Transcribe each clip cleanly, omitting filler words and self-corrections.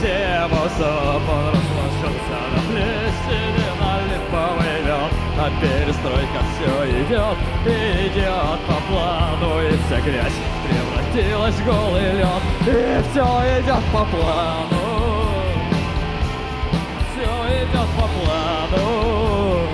всем усоп. Он разложился на плесени, на липовый лед. А перестройка все идет, и идет по плану. И вся грязь превратилась в голый лед. И все идет по плану. Все идет по плану.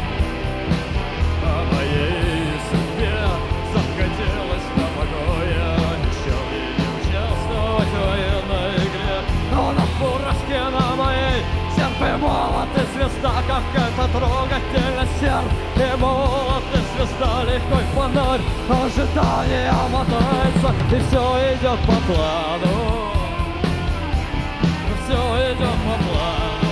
А моей судьбе захотелось на покое. Ничего и не участвовать в военной игре. Но на фуражке на моей серп и молот и звезда, какая-то трогательность серп и молот и звезда, легкой фонарь, ожидание мотается, и все идет по плану. Все идет по плану.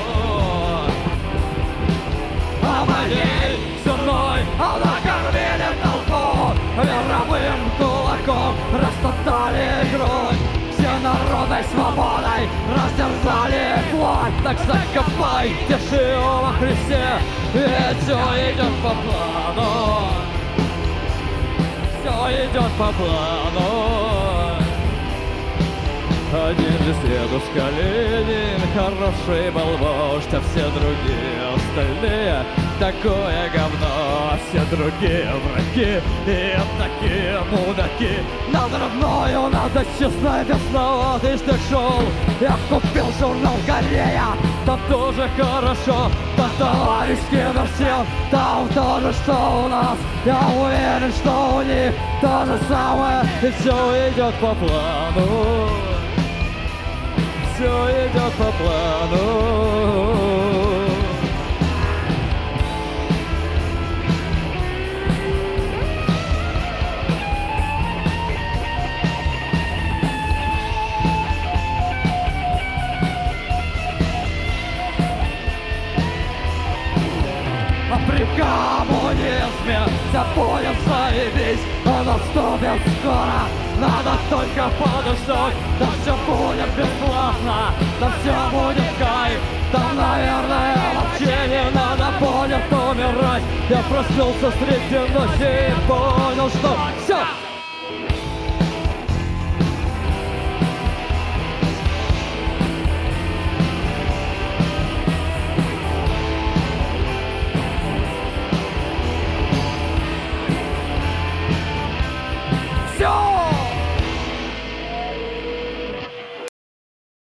А моей земной она кормили толпу, мировым кулаком растоптали грудь. Все народной свободой растерзали плоть. Так закопайте его во Христе, ведь все идет по плану. Все идет по плану. Один лишь дедушка Ленин, хороший был вождь, а все другие остальные такое говно, а все другие враги и такие мудаки. Над родною, надо честно бесноватый снег шел. Я купил журнал Корея, там тоже хорошо. Там товарищ Кемерсел, там тоже что у нас. Я уверен, что у них то же самое, и все идет по плану. Все идет по плану. А при коммунизме забудем заебись, он наступит скоро. Надо только подождать, да все будет бесплатно, да все будет кайф. Там, наверное, вообще не надо будет умирать. Я проснулся среди ночи и понял, что все. Все!